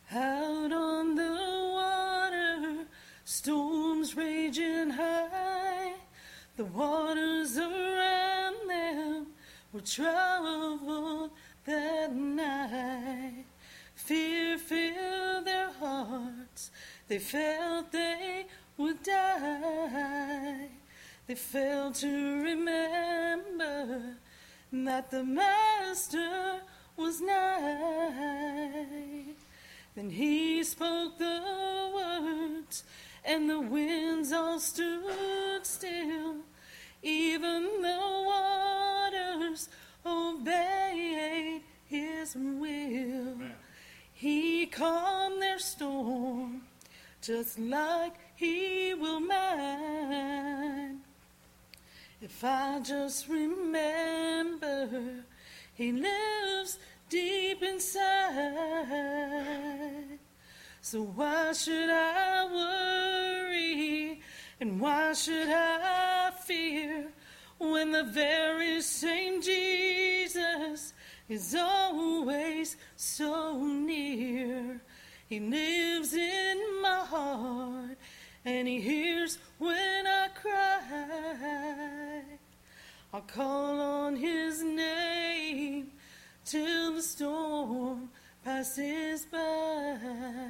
Out on the water, storms raging high. The waters around them were troubled that night. Fear filled their hearts. They felt they would die. They failed to remember that the Master was nigh. Then he spoke the words, and the winds all stood still. Even the waters obeyed his will. Amen. He calmed their storm, just like he will mine. If I just remember, he lives deep inside. So why should I worry, and why should I fear, when the very same Jesus is always so near? He lives in my heart, and he hears when I cry. I'll call on his name till the storm passes by.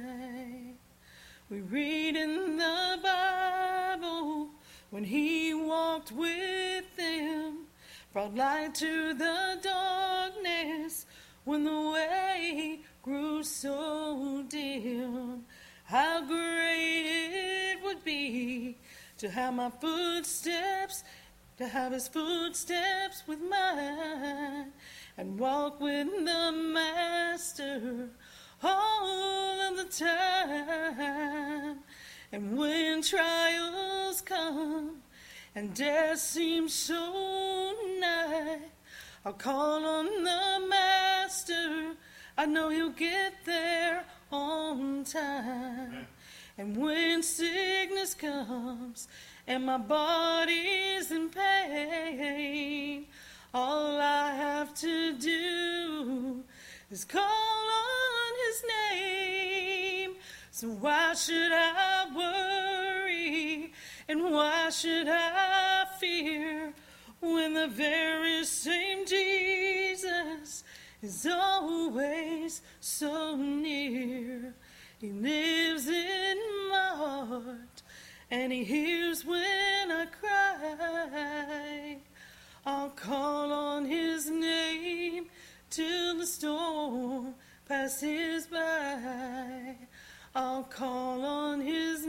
We read in the Bible when he walked with them, brought light to the darkness when the way grew so dim. How great it would be to have my footsteps, to have his footsteps with mine, and walk with the Master all of the time. And when trials come and death seems so nigh, I'll call on the Master. I know he'll get there on time. And when sickness comes and my body's in pain, all I have to do is call on his name. So why should I worry, and why should I fear, when the very same Jesus is always so near? He lives in my heart, and he hears when I cry. I'll call on his name till the storm passes by. I'll call on his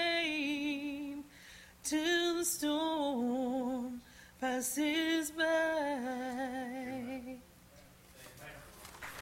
name till the storm passes by.